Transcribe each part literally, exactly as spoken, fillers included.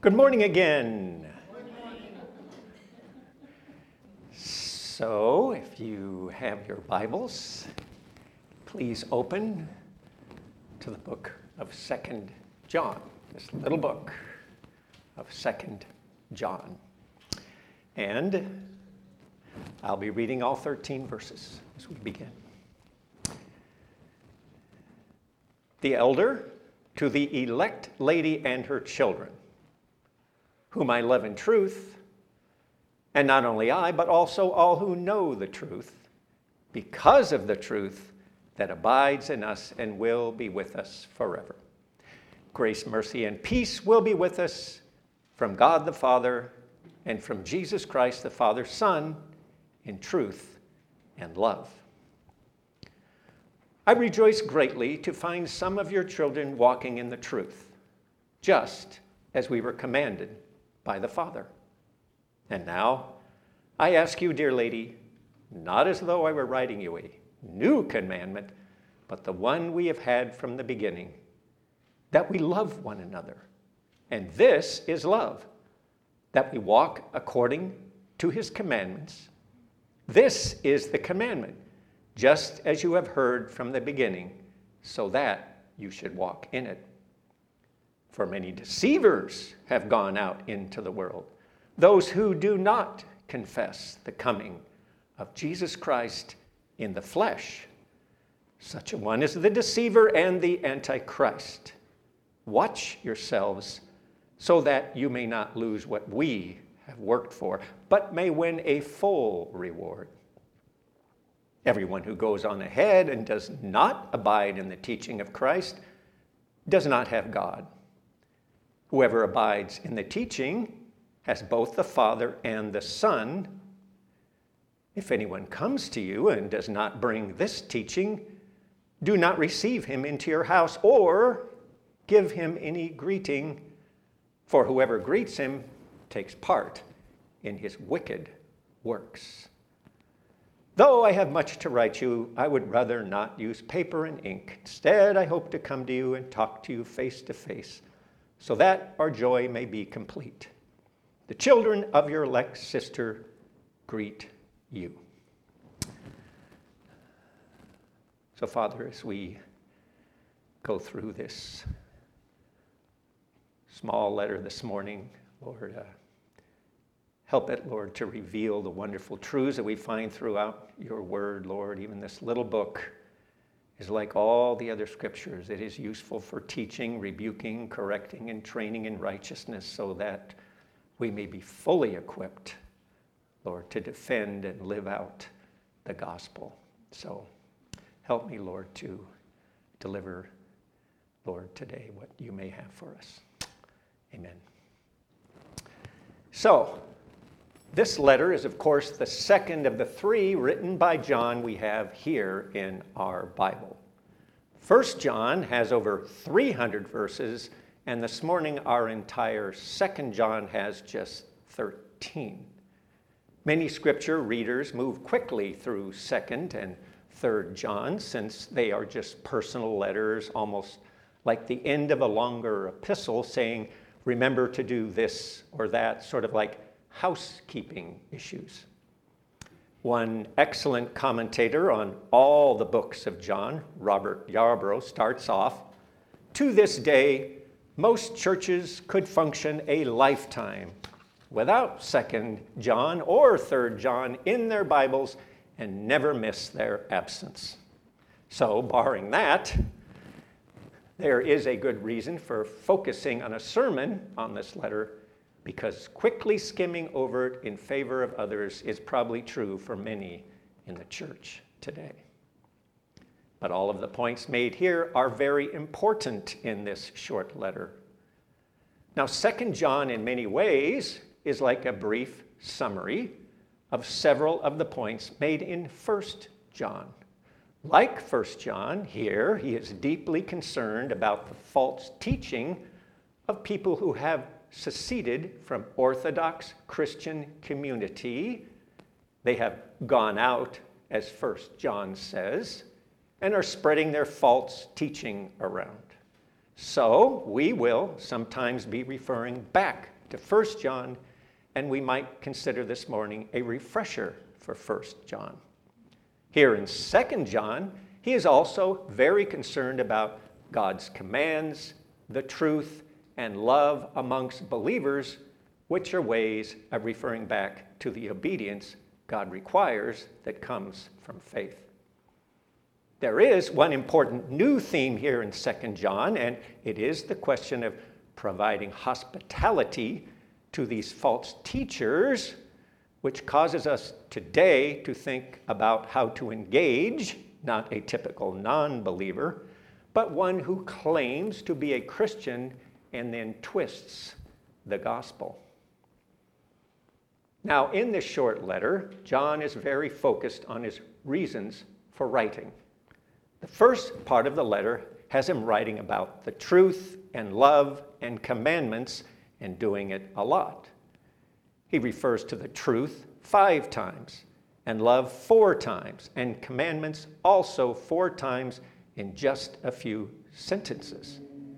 Good morning again. Good morning. So, if you have your Bibles, please open to the book of Second John, this little book of Second John. And I'll be reading all thirteen verses as we begin. The elder to the elect lady and her children, whom I love in truth, and not only I, but also all who know the truth, because of the truth that abides in us and will be with us forever. Grace, mercy, and peace will be with us from God the Father and from Jesus Christ the Father's Son in truth and love. I rejoice greatly to find some of your children walking in the truth, just as we were commanded by the Father. And now, I ask you, dear lady, not as though I were writing you a new commandment, but the one we have had from the beginning, that we love one another. And this is love, that we walk according to his commandments. This is the commandment, just as you have heard from the beginning, so that you should walk in it. For many deceivers have gone out into the world, those who do not confess the coming of Jesus Christ in the flesh. Such a one is the deceiver and the Antichrist. Watch yourselves so that you may not lose what we have worked for, but may win a full reward. Everyone who goes on ahead and does not abide in the teaching of Christ does not have God. Whoever abides in the teaching has both the Father and the Son. If anyone comes to you and does not bring this teaching, do not receive him into your house or give him any greeting, for whoever greets him takes part in his wicked works. Though I have much to write you, I would rather not use paper and ink. Instead, I hope to come to you and talk to you face to face, so that our joy may be complete. The children of your elect sister greet you. So, Father, as we go through this small letter this morning, Lord, uh, help it, Lord, to reveal the wonderful truths that we find throughout your word, Lord. Even this little book is like all the other scriptures. It is useful for teaching, rebuking, correcting, and training in righteousness, so that we may be fully equipped, Lord, to defend and live out the gospel. So help me, Lord, to deliver, Lord, today what you may have for us. Amen. So, this letter is, of course, the second of the three written by John we have here in our Bible. First John has over three hundred verses, and this morning our entire Second John has just thirteen. Many scripture readers move quickly through Second and Third John, since they are just personal letters, almost like the end of a longer epistle saying, remember to do this or that, sort of like housekeeping issues. One excellent commentator on all the books of John, Robert Yarbrough, starts off, to this day, most churches could function a lifetime without Second John or Third John in their Bibles and never miss their absence. So, barring that, there is a good reason for focusing on a sermon on this letter, because quickly skimming over it in favor of others is probably true for many in the church today. But all of the points made here are very important in this short letter. Now, Second John, in many ways, is like a brief summary of several of the points made in First John. Like First John, here he is deeply concerned about the false teaching of people who have seceded from Orthodox Christian community. They have gone out, as First John says, and are spreading their false teaching around. So we will sometimes be referring back to First John, and we might consider this morning a refresher for First John. Here in Second John, he is also very concerned about God's commands, the truth, and love amongst believers, which are ways of referring back to the obedience God requires that comes from faith. There is one important new theme here in Second John, and it is the question of providing hospitality to these false teachers, which causes us today to think about how to engage, not a typical non-believer, but one who claims to be a Christian and then twists the gospel. Now, in this short letter, John is very focused on his reasons for writing. The first part of the letter has him writing about the truth and love and commandments and doing it a lot. He refers to the truth five times and love four times and commandments also four times in just a few sentences.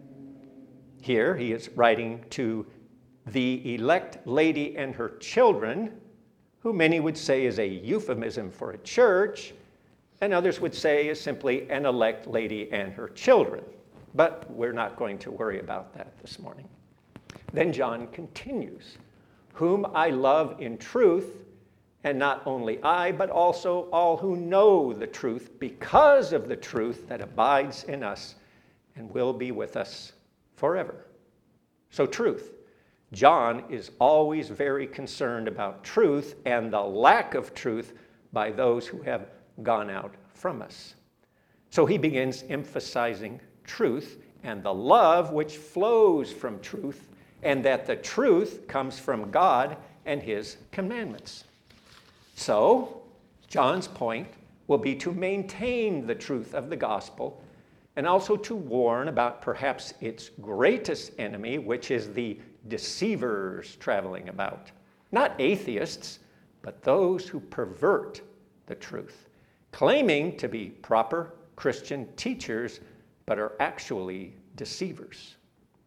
Here he is writing to the elect lady and her children, who many would say is a euphemism for a church, and others would say is simply an elect lady and her children. But we're not going to worry about that this morning. Then John continues, whom I love in truth, and not only I, but also all who know the truth because of the truth that abides in us and will be with us forever. So truth. John is always very concerned about truth and the lack of truth by those who have gone out from us. So he begins emphasizing truth and the love which flows from truth, and that the truth comes from God and his commandments. So, John's point will be to maintain the truth of the gospel and also to warn about perhaps its greatest enemy, which is the deceivers traveling about. Not atheists, but those who pervert the truth, claiming to be proper Christian teachers, but are actually deceivers.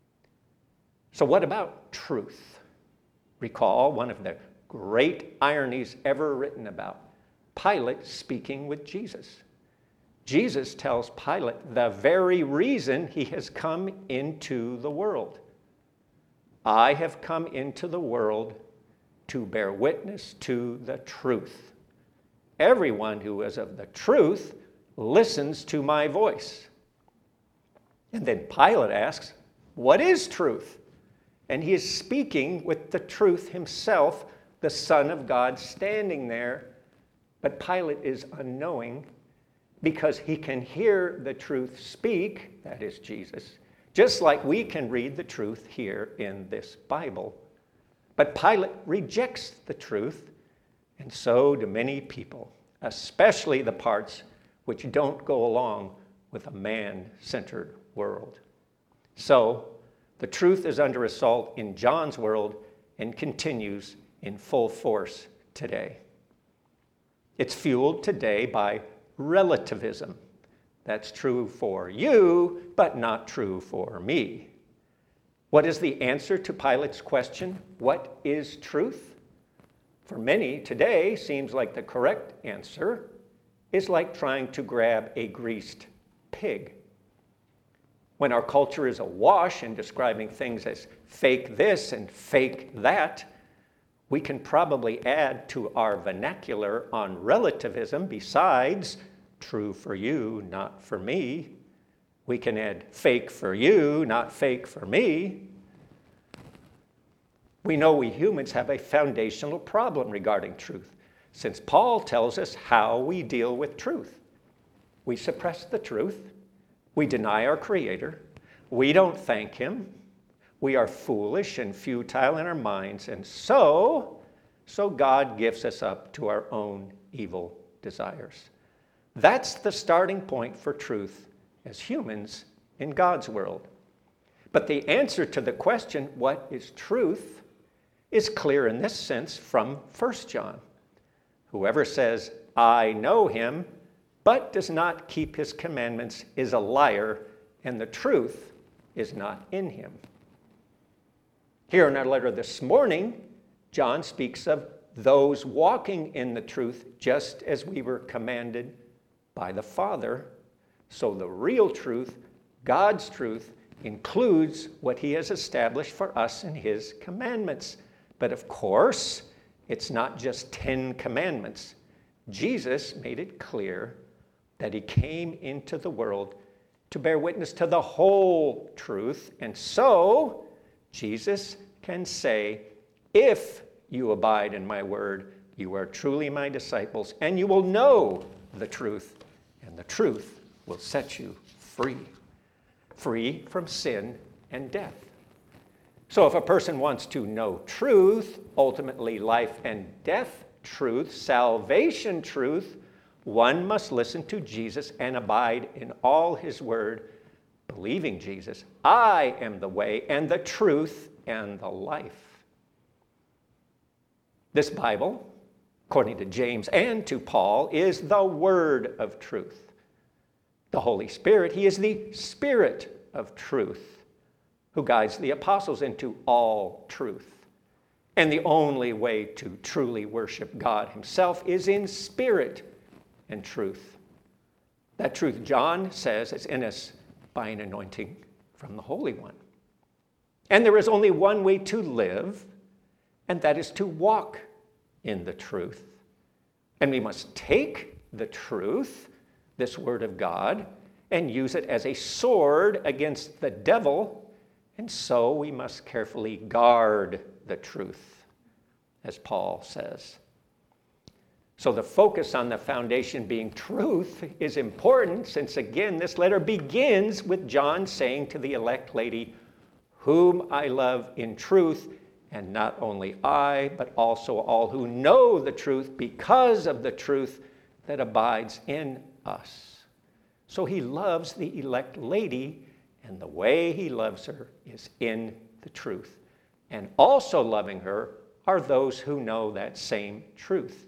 So what about truth? Recall one of the great ironies ever written about, Pilate speaking with Jesus. Jesus tells Pilate the very reason he has come into the world. I have come into the world to bear witness to the truth. Everyone who is of the truth listens to my voice. And then Pilate asks, what is truth? And he is speaking with the truth himself, the Son of God, standing there. But Pilate is unknowing because he can hear the truth speak, that is Jesus, just like we can read the truth here in this Bible. But Pilate rejects the truth, and so do many people, especially the parts which don't go along with a man-centered world. So, the truth is under assault in John's world and continues in full force today. It's fueled today by relativism. That's true for you, but not true for me. What is the answer to Pilate's question, what is truth? For many today, seems like the correct answer is like trying to grab a greased pig. When our culture is awash in describing things as fake this and fake that, we can probably add to our vernacular on relativism, besides true for you, not for me. We can add fake for you, not fake for me. We know we humans have a foundational problem regarding truth, since Paul tells us how we deal with truth. We suppress the truth. We deny our Creator. We don't thank Him. We are foolish and futile in our minds, and so, so God gives us up to our own evil desires. That's the starting point for truth as humans in God's world. But the answer to the question, what is truth, is clear in this sense from First John. Whoever says, I know Him, but does not keep His commandments is a liar, and the truth is not in him. Here in our letter this morning, John speaks of those walking in the truth just as we were commanded by the Father. So the real truth, God's truth, includes what he has established for us in his commandments. But of course, it's not just Ten Commandments. Jesus made it clear that he came into the world to bear witness to the whole truth. And so, Jesus can say, if you abide in my word, you are truly my disciples, and you will know the truth, and the truth will set you free. Free from sin and death. So if a person wants to know truth, ultimately life and death truth, salvation truth, one must listen to Jesus and abide in all his word, believing Jesus. I am the way and the truth and the life. This Bible, according to James and to Paul, is the word of truth. The Holy Spirit, he is the Spirit of truth, who guides the apostles into all truth. And the only way to truly worship God himself is in spirit and truth. That truth, John says, is in us by an anointing from the Holy One. And there is only one way to live, and that is to walk in the truth. And we must take the truth, this word of God, and use it as a sword against the devil. And so we must carefully guard the truth, as Paul says. So the focus on the foundation being truth is important, since again this letter begins with John saying to the elect lady, whom I love in truth, and not only I, but also all who know the truth because of the truth that abides in us. So he loves the elect lady, and the way he loves her is in the truth. And also loving her are those who know that same truth.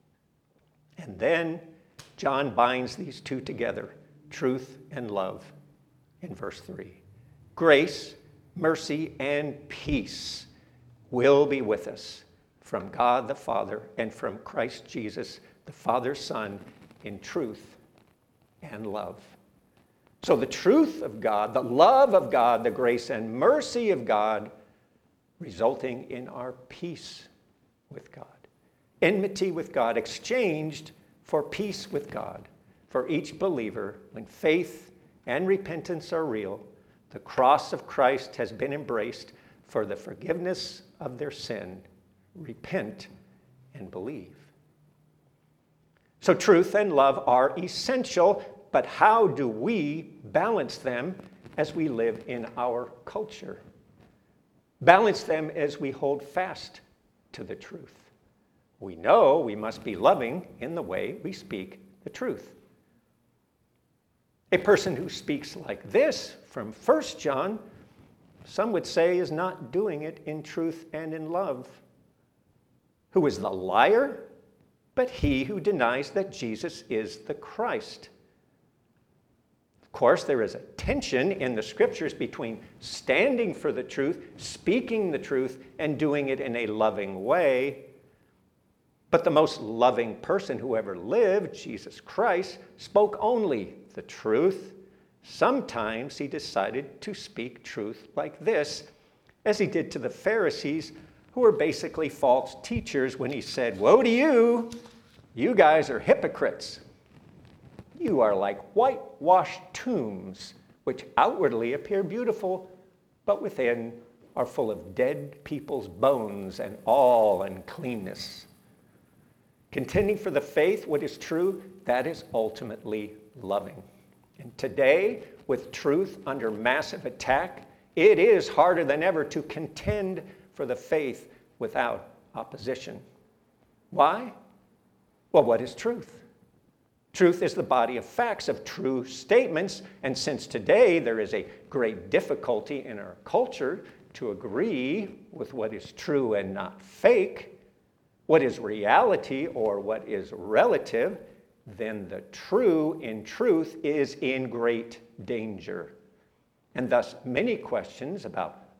And then John binds these two together, truth and love, in verse three. Grace, mercy, and peace will be with us from God the Father and from Christ Jesus, the Father's Son, in truth and love. So the truth of God, the love of God, the grace and mercy of God, resulting in our peace with God. Enmity with God exchanged for peace with God. For each believer, when faith and repentance are real, the cross of Christ has been embraced for the forgiveness of their sin. Repent and believe. So truth and love are essential, but how do we balance them as we live in our culture? Balance them as we hold fast to the truth. We know we must be loving in the way we speak the truth. A person who speaks like this from First John, some would say, is not doing it in truth and in love. Who is the liar? But he who denies that Jesus is the Christ. Of course, there is a tension in the scriptures between standing for the truth, speaking the truth, and doing it in a loving way. But the most loving person who ever lived, Jesus Christ, spoke only the truth. Sometimes he decided to speak truth like this, as he did to the Pharisees, who were basically false teachers, when he said, "Woe to you! You guys are hypocrites. You are like whitewashed tombs, which outwardly appear beautiful, but within are full of dead people's bones and all uncleanness." Contending for the faith, what is true, that is ultimately loving. And today, with truth under massive attack, it is harder than ever to contend for the faith without opposition. Why? Well, what is truth? Truth is the body of facts, of true statements, and since today there is a great difficulty in our culture to agree with what is true and not fake, what is reality or what is relative, then the true in truth is in great danger. And thus many questions about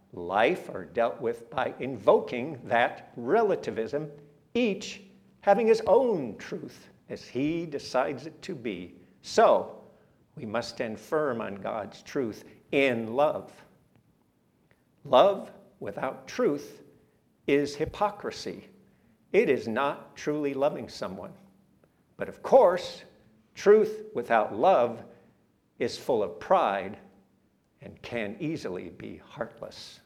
life are dealt with by invoking that relativism, each having his own truth as he decides it to be. So, we must stand firm on God's truth in love. Love without truth is hypocrisy. It is not truly loving someone. But of course, truth without love is full of pride and can easily be heartless.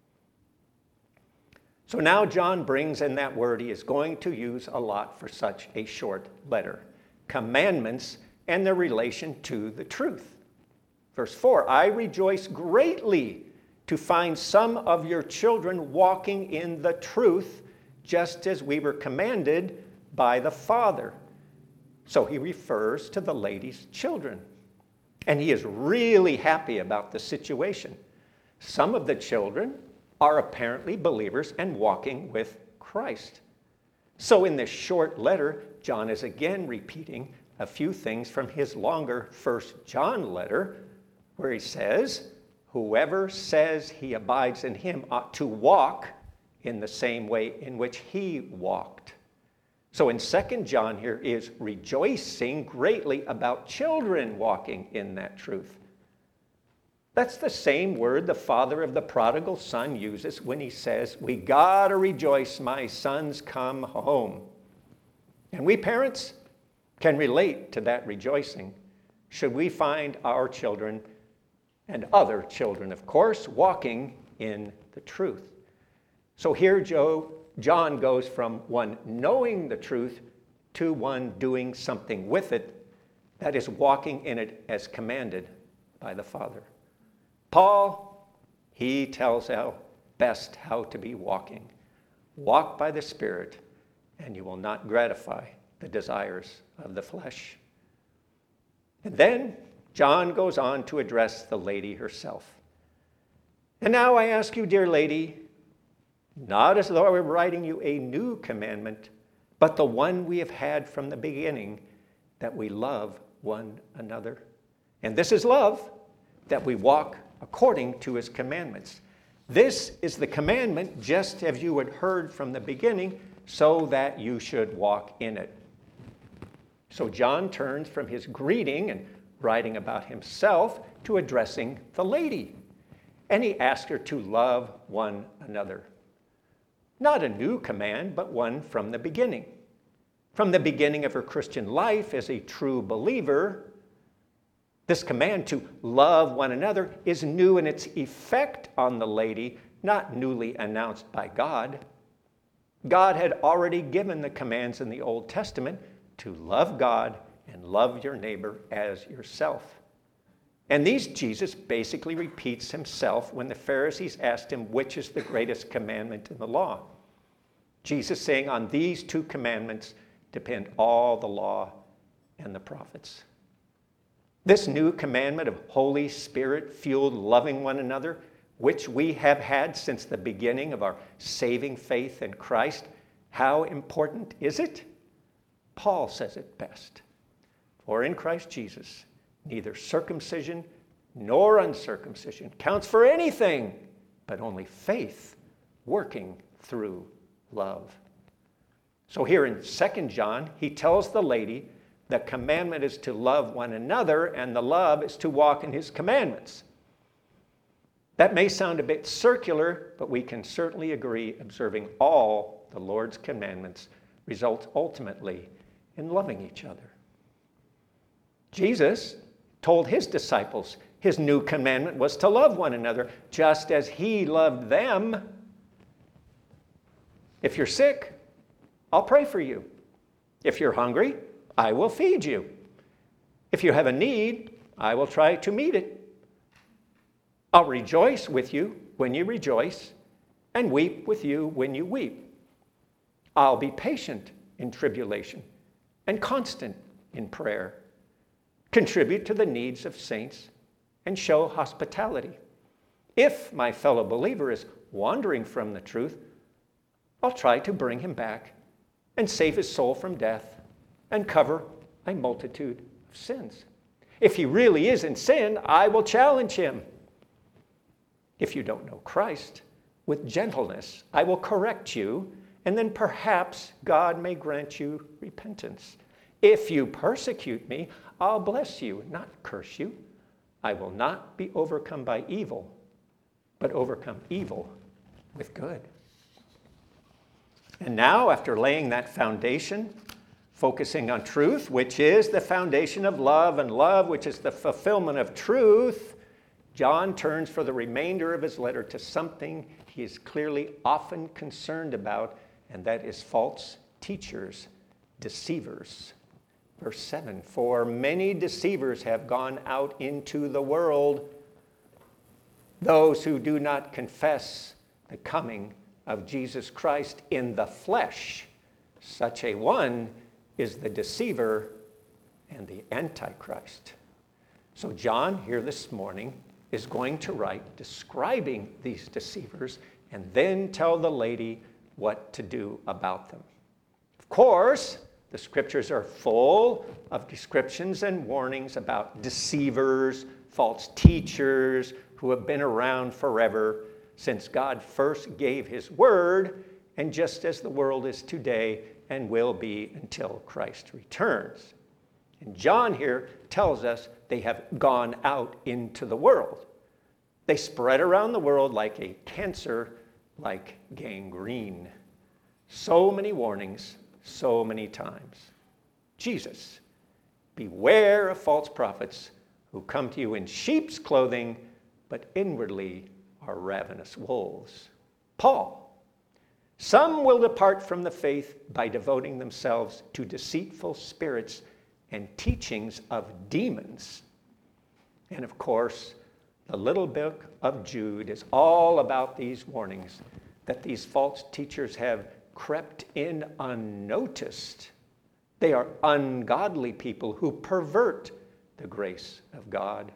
So now John brings in that word he is going to use a lot for such a short letter: commandments and their relation to the truth. Verse four, I rejoice greatly to find some of your children walking in the truth, just as we were commanded by the Father. So he refers to the lady's children. And he is really happy about the situation. Some of the children are apparently believers and walking with Christ. So in this short letter, John is again repeating a few things from his longer First John letter, where he says, whoever says he abides in him ought to walk in the same way in which he walked. So in Second John here is rejoicing greatly about children walking in that truth. That's the same word the father of the prodigal son uses when he says, we gotta rejoice, my son's come home. And we parents can relate to that rejoicing should we find our children, and other children, of course, walking in the truth. So here Joe, John goes from one knowing the truth to one doing something with it, that is walking in it as commanded by the Father. Paul, he tells how best how to be walking. Walk by the Spirit, and you will not gratify the desires of the flesh. And then John goes on to address the lady herself. And now I ask you, dear lady, not as though I were writing you a new commandment, but the one we have had from the beginning, that we love one another. And this is love, that we walk according to his commandments. This is the commandment, just as you had heard from the beginning, so that you should walk in it. So John turns from his greeting and writing about himself to addressing the lady. And he asks her to love one another. Not a new command, but one from the beginning. From the beginning of her Christian life as a true believer, this command to love one another is new in its effect on the lady, not newly announced by God. God had already given the commands in the Old Testament to love God and love your neighbor as yourself. And these Jesus basically repeats himself when the Pharisees asked him which is the greatest commandment in the law. Jesus saying, on these two commandments depend all the law and the prophets. This new commandment of Holy Spirit-fueled loving one another, which we have had since the beginning of our saving faith in Christ, how important is it? Paul says it best. For in Christ Jesus, neither circumcision nor uncircumcision counts for anything, but only faith working through love. So here in Second John, he tells the lady the commandment is to love one another, and the love is to walk in his commandments. That may sound a bit circular, but we can certainly agree observing all the Lord's commandments results ultimately in loving each other. Jesus told his disciples his new commandment was to love one another just as he loved them. If you're sick, I'll pray for you. If you're hungry, I will feed you. If you have a need, I will try to meet it. I'll rejoice with you when you rejoice, and weep with you when you weep. I'll be patient in tribulation and constant in prayer. Contribute to the needs of saints and show hospitality. If my fellow believer is wandering from the truth, I'll try to bring him back and save his soul from death and cover a multitude of sins. If he really is in sin, I will challenge him. If you don't know Christ, with gentleness. I will correct you, and then perhaps God may grant you repentance. If you persecute me, I'll bless you, not curse you. I will not be overcome by evil, but overcome evil with good. And now, after laying that foundation, focusing on truth, which is the foundation of love, and love, which is the fulfillment of truth, John turns for the remainder of his letter to something he is clearly often concerned about, and that is false teachers, deceivers. Verse seven, for many deceivers have gone out into the world, those who do not confess the coming of Jesus Christ in the flesh. Such a one is the deceiver and the Antichrist. So John, here this morning, is going to write describing these deceivers and then tell the lady what to do about them. Of course, the scriptures are full of descriptions and warnings about deceivers, false teachers who have been around forever since God first gave his word, and just as the world is today and will be until Christ returns. And John here tells us they have gone out into the world. They spread around the world like a cancer, like gangrene. So many warnings, so many times. Jesus, beware of false prophets who come to you in sheep's clothing, but inwardly are ravenous wolves. Paul, some will depart from the faith by devoting themselves to deceitful spirits and teachings of demons. And of course, the little book of Jude is all about these warnings that these false teachers have crept in unnoticed. They are ungodly people who pervert the grace of God.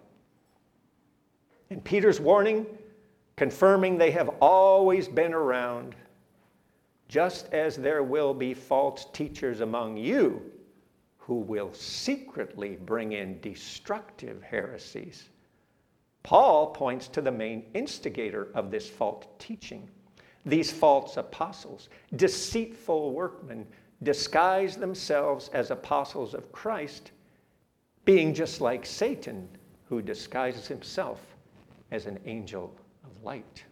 And Peter's warning, confirming they have always been around, just as there will be false teachers among you who will secretly bring in destructive heresies. Paul points to the main instigator of this false teaching. These false apostles, deceitful workmen, disguise themselves as apostles of Christ, being just like Satan, who disguises himself as an angel of light.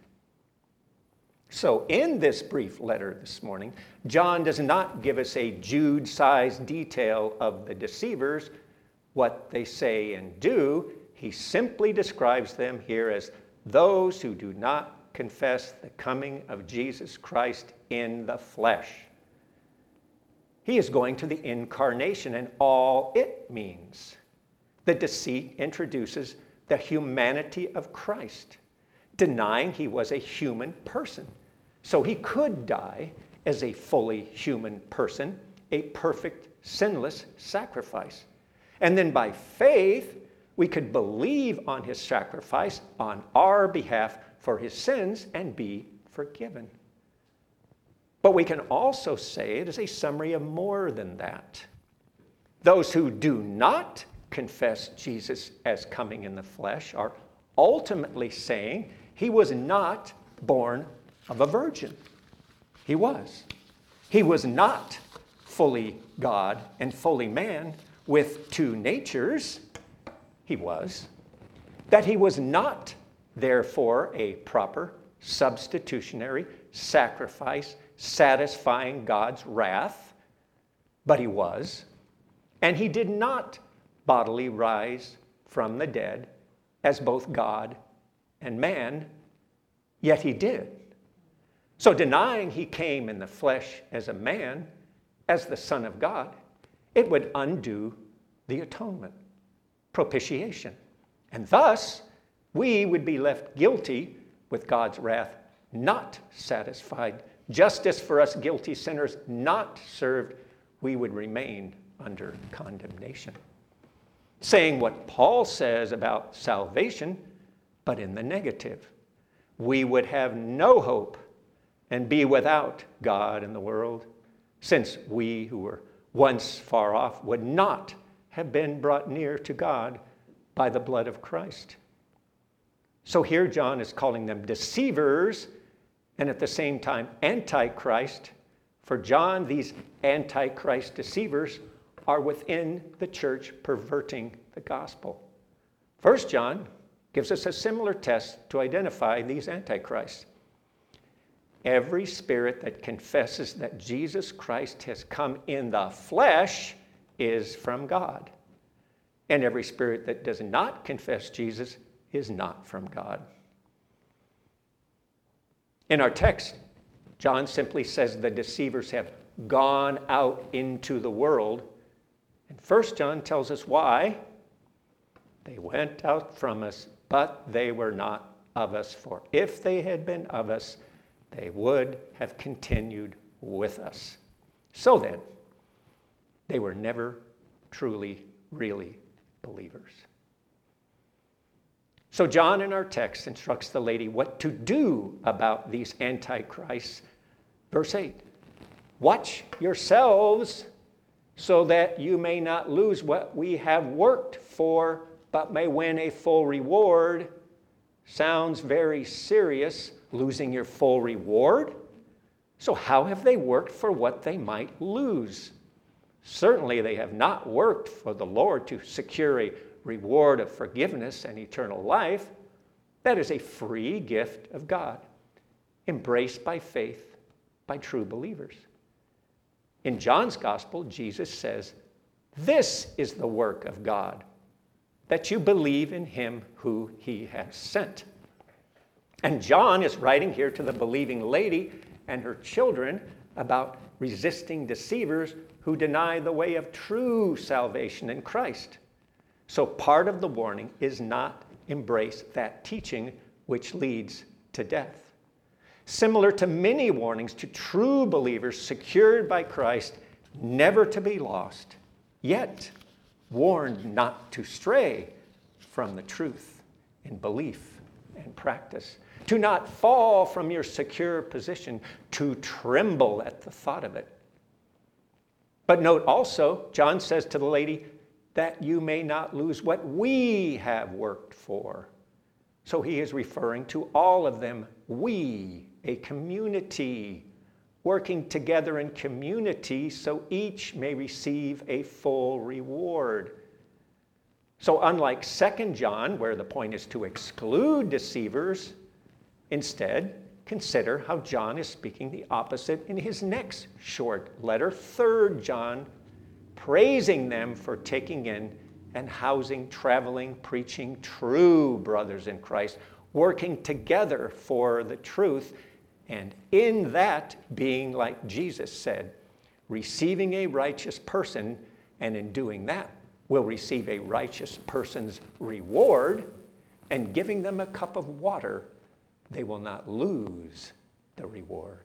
So in this brief letter this morning, John does not give us a Jude-sized detail of the deceivers, what they say and do. He simply describes them here as those who do not confess the coming of Jesus Christ in the flesh. He is going to the incarnation and all it means. The deceit introduces the humanity of Christ, denying he was a human person. So he could die as a fully human person, a perfect, sinless sacrifice. And then by faith, we could believe on his sacrifice on our behalf for his sins and be forgiven. But we can also say it is a summary of more than that. Those who do not confess Jesus as coming in the flesh are ultimately saying he was not born of a virgin. He was. He was not fully God and fully man with two natures. He was. That he was not, therefore, a proper substitutionary sacrifice satisfying God's wrath, but he was. And he did not bodily rise from the dead as both God and man, yet he did. So denying he came in the flesh as a man, as the Son of God, it would undo the atonement, propitiation. And thus, we would be left guilty with God's wrath not satisfied. Justice for us guilty sinners not served, we would remain under condemnation. Saying what Paul says about salvation, but in the negative. We would have no hope and be without God in the world, since we who were once far off would not have been brought near to God by the blood of Christ. So here John is calling them deceivers and at the same time Antichrist. For John, these Antichrist deceivers are within the church perverting the gospel. First John gives us a similar test to identify these Antichrists. Every spirit that confesses that Jesus Christ has come in the flesh is from God. And every spirit that does not confess Jesus is not from God. In our text, John simply says the deceivers have gone out into the world. And First John tells us why. They went out from us, but they were not of us. For if they had been of us, they would have continued with us. So then, they were never truly, really believers. So John in our text instructs the lady what to do about these antichrists. Verse eight, watch yourselves so that you may not lose what we have worked for, but may win a full reward. Sounds very serious, losing your full reward. So how have they worked for what they might lose? Certainly they have not worked for the Lord to secure a reward of forgiveness and eternal life. That is a free gift of God, embraced by faith by true believers. In John's gospel, Jesus says, this is the work of God, that you believe in him who he has sent. And John is writing here to the believing lady and her children about resisting deceivers who deny the way of true salvation in Christ. So part of the warning is not embrace that teaching which leads to death. Similar to many warnings to true believers secured by Christ, never to be lost, yet warned not to stray from the truth in belief and practice, to not fall from your secure position, to tremble at the thought of it. But note also, John says to the lady, that you may not lose what we have worked for. So he is referring to all of them, we, a community, working together in community so each may receive a full reward. So unlike Second John, where the point is to exclude deceivers, instead, consider how John is speaking the opposite in his next short letter, Third John, praising them for taking in and housing, traveling, preaching true brothers in Christ, working together for the truth, and in that being, like Jesus said, receiving a righteous person, and in doing that will receive a righteous person's reward, and giving them a cup of water, they will not lose the reward.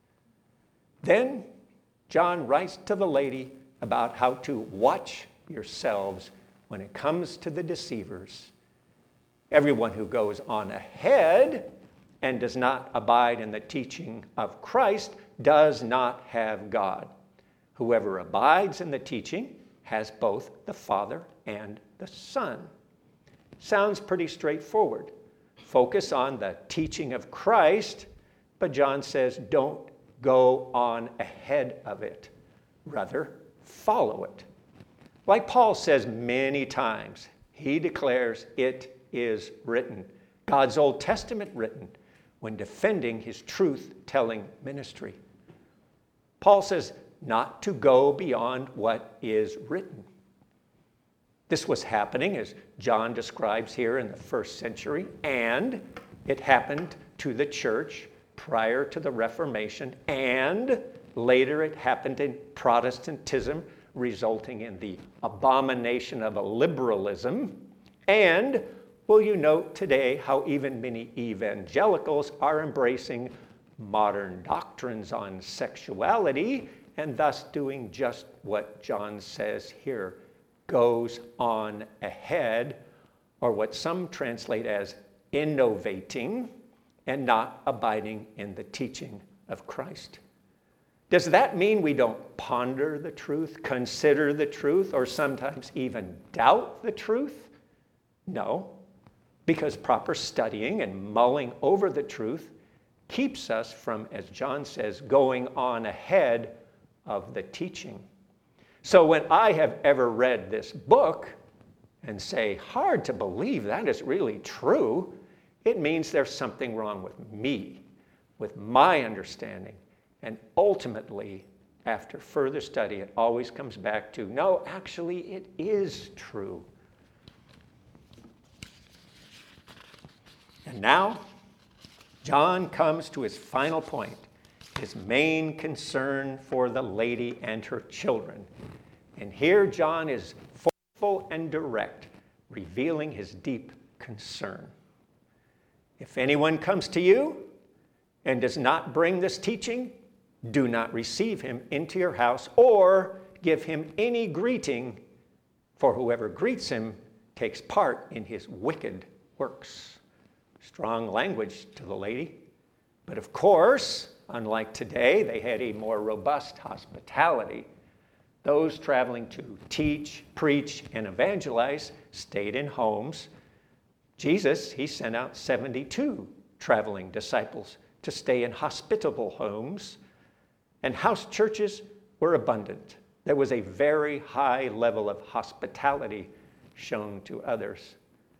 Then John writes to the lady about how to watch yourselves when it comes to the deceivers. Everyone who goes on ahead and does not abide in the teaching of Christ does not have God. Whoever abides in the teaching has both the Father and the Son. Sounds pretty straightforward. Focus on the teaching of Christ, but John says don't go on ahead of it. Rather, follow it. Like Paul says many times, he declares it is written, God's Old Testament written, when defending his truth-telling ministry. Paul says not to go beyond what is written. This was happening, as John describes here, in the first century, and it happened to the church prior to the Reformation, and later it happened in Protestantism, resulting in the abomination of a liberalism. And will you note today how even many evangelicals are embracing modern doctrines on sexuality and thus doing just what John says here, goes on ahead, or what some translate as innovating and not abiding in the teaching of Christ. Does that mean we don't ponder the truth, consider the truth, or sometimes even doubt the truth? No, because proper studying and mulling over the truth keeps us from, as John says, going on ahead of the teaching. So when I have ever read this book and say, hard to believe that is really true, it means there's something wrong with me, with my understanding. And ultimately, after further study, it always comes back to, no, actually, it is true. And now, John comes to his final point, his main concern for the lady and her children. And here John is forceful and direct, revealing his deep concern. If anyone comes to you and does not bring this teaching, do not receive him into your house or give him any greeting, for whoever greets him takes part in his wicked works. Strong language to the lady. But of course, unlike today, they had a more robust hospitality. Those traveling to teach, preach, and evangelize stayed in homes. Jesus, he sent out seventy-two traveling disciples to stay in hospitable homes. And house churches were abundant. There was a very high level of hospitality shown to others.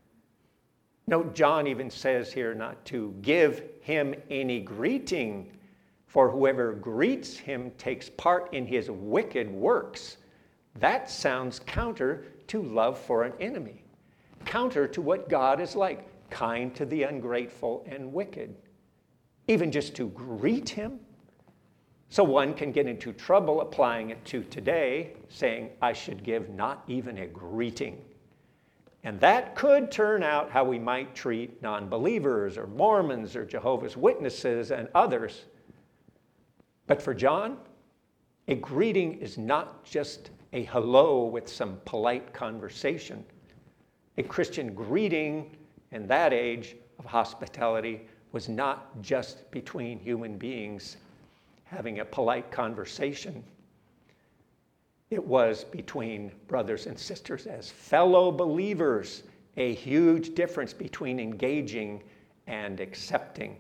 Note, John even says here not to give him any greeting, for whoever greets him takes part in his wicked works. That sounds counter to love for an enemy, counter to what God is like, kind to the ungrateful and wicked. Even just to greet him. So one can get into trouble applying it to today, saying, I should give not even a greeting. And that could turn out how we might treat non-believers or Mormons or Jehovah's Witnesses and others. But for John, a greeting is not just a hello with some polite conversation. A Christian greeting in that age of hospitality was not just between human beings having a polite conversation. It was between brothers and sisters as fellow believers, a huge difference between engaging and accepting.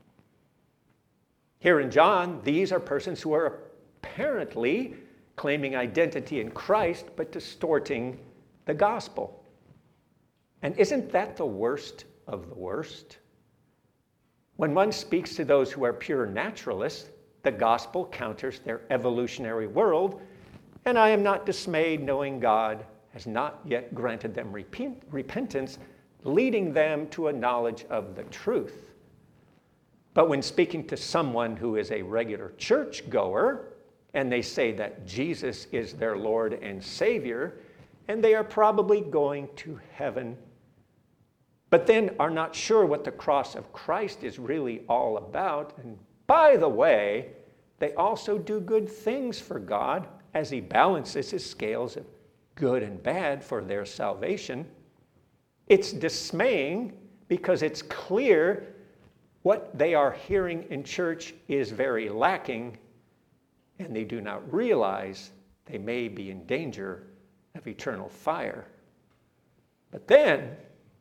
Here in John, these are persons who are apparently claiming identity in Christ, but distorting the gospel. And isn't that the worst of the worst? When one speaks to those who are pure naturalists, the gospel counters their evolutionary world. And I am not dismayed knowing God has not yet granted them repent- repentance, leading them to a knowledge of the truth. But when speaking to someone who is a regular churchgoer, and they say that Jesus is their Lord and Savior, and they are probably going to heaven, but then are not sure what the cross of Christ is really all about, and by the way, they also do good things for God, as he balances his scales of good and bad for their salvation. It's dismaying because it's clear what they are hearing in church is very lacking, and they do not realize they may be in danger of eternal fire. But then,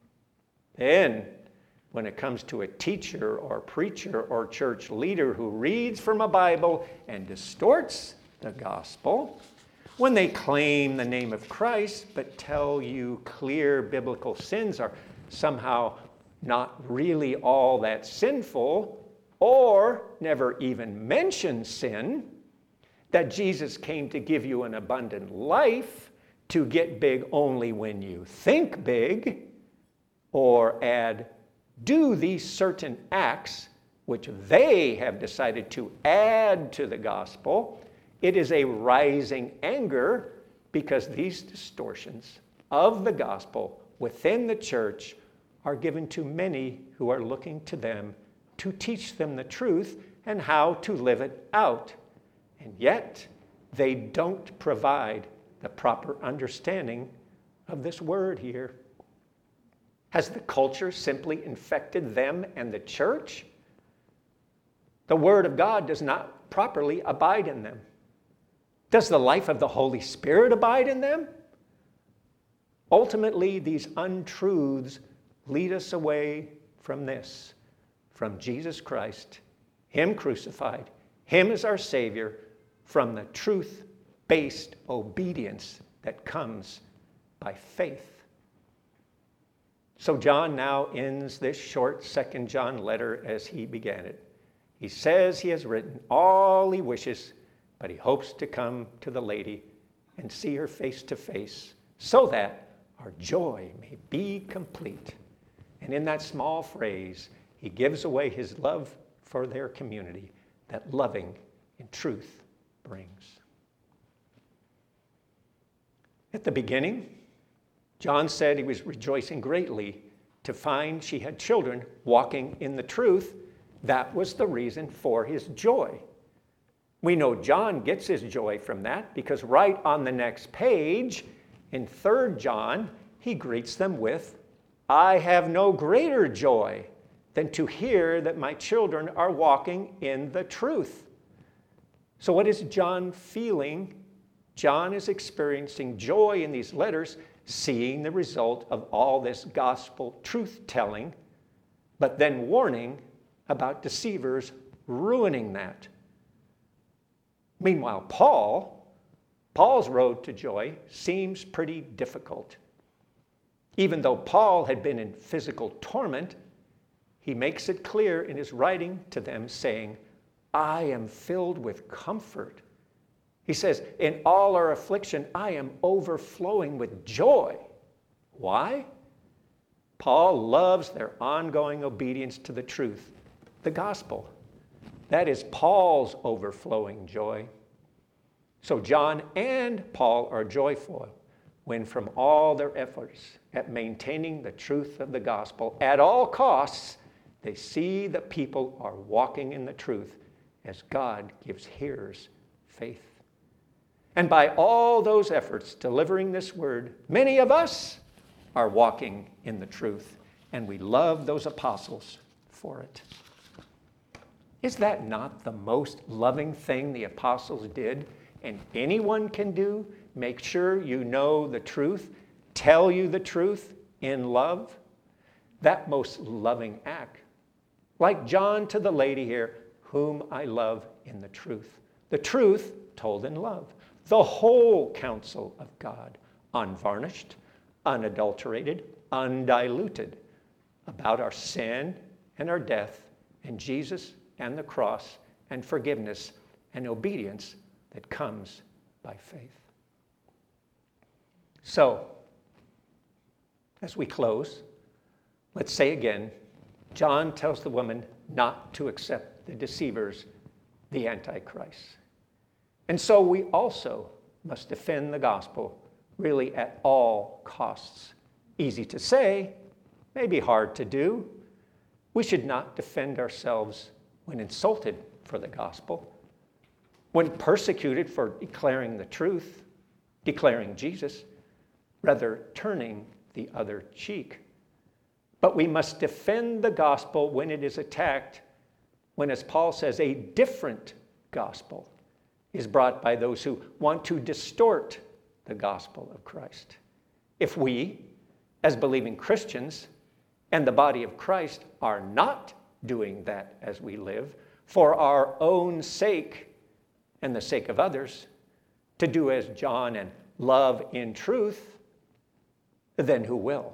then, when it comes to a teacher or preacher or church leader who reads from a Bible and distorts the gospel, when they claim the name of Christ but tell you clear biblical sins are somehow not really all that sinful, or never even mention sin, that Jesus came to give you an abundant life, to get big only when you think big, or add, do these certain acts which they have decided to add to the gospel, it is a rising anger because these distortions of the gospel within the church are given to many who are looking to them to teach them the truth and how to live it out. And yet, they don't provide the proper understanding of this word here. Has the culture simply infected them and the church? The word of God does not properly abide in them. Does the life of the Holy Spirit abide in them? Ultimately, these untruths lead us away from this, from Jesus Christ him crucified, him as our Savior, from the truth-based obedience that comes by faith. So John now ends this short Second John letter as he began it. He says he has written all he wishes, but he hopes to come to the lady and see her face to face so that our joy may be complete. And in that small phrase, he gives away his love for their community that loving in truth brings. At the beginning, John said he was rejoicing greatly to find she had children walking in the truth. That was the reason for his joy. We know John gets his joy from that because right on the next page, in Third John, he greets them with, "I have no greater joy than to hear that my children are walking in the truth." So what is John feeling? John is experiencing joy in these letters, seeing the result of all this gospel truth-telling, but then warning about deceivers ruining that. Meanwhile, Paul, Paul's road to joy seems pretty difficult. Even though Paul had been in physical torment, he makes it clear in his writing to them, saying, "I am filled with comfort." He says, "In all our affliction, I am overflowing with joy." Why? Paul loves their ongoing obedience to the truth, the gospel. That is Paul's overflowing joy. So John and Paul are joyful when from all their efforts at maintaining the truth of the gospel at all costs, they see that people are walking in the truth as God gives hearers faith. And by all those efforts delivering this word, many of us are walking in the truth, and we love those apostles for it. Is that not the most loving thing the apostles did and anyone can do? Make sure you know the truth, tell you the truth in love. That most loving act. Like John to the lady here, "Whom I love in the truth." The truth told in love. The whole counsel of God, unvarnished, unadulterated, undiluted, about our sin and our death, and Jesus and the cross, and forgiveness and obedience that comes by faith. So, as we close, let's say again, John tells the woman not to accept the deceivers, the Antichrist. And so we also must defend the gospel really at all costs. Easy to say, maybe hard to do. We should not defend ourselves when insulted for the gospel, when persecuted for declaring the truth, declaring Jesus, rather turning the other cheek. But we must defend the gospel when it is attacked, when, as Paul says, a different gospel is brought by those who want to distort the gospel of Christ. If we, as believing Christians and the body of Christ, are not doing that as we live, for our own sake and the sake of others, to do as John and love in truth, then who will?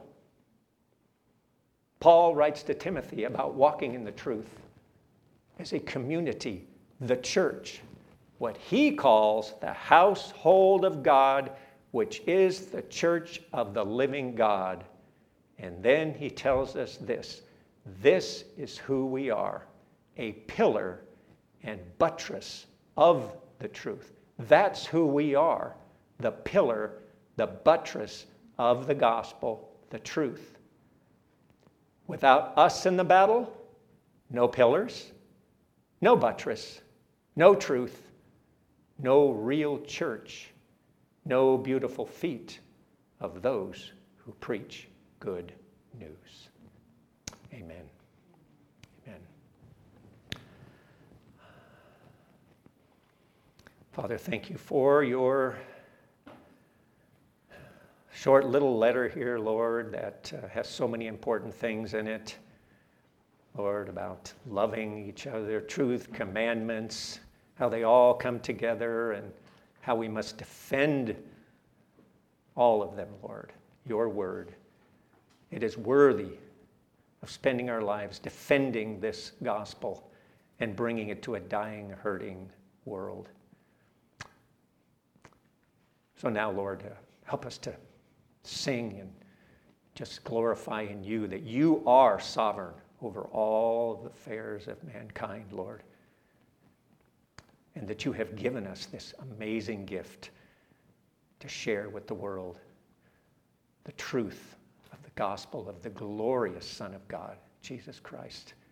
Paul writes to Timothy about walking in the truth as a community, the church, what he calls the household of God, which is the church of the living God. And then he tells us this, this is who we are, a pillar and buttress of the truth. That's who we are, the pillar, the buttress of the gospel, the truth. Without us in the battle, no pillars, no buttress, no truth, no real church, no beautiful feet of those who preach good news. Amen. Amen. Father, thank you for your short little letter here, Lord, that uh, has so many important things in it. Lord, about loving each other, truth, commandments, how they all come together, and how we must defend all of them, Lord, your word. It is worthy of spending our lives defending this gospel and bringing it to a dying, hurting world. So now, Lord, uh, help us to sing and just glorify in you that you are sovereign over all the affairs of mankind, Lord, and that you have given us this amazing gift to share with the world the truth of the gospel of the glorious Son of God, Jesus Christ.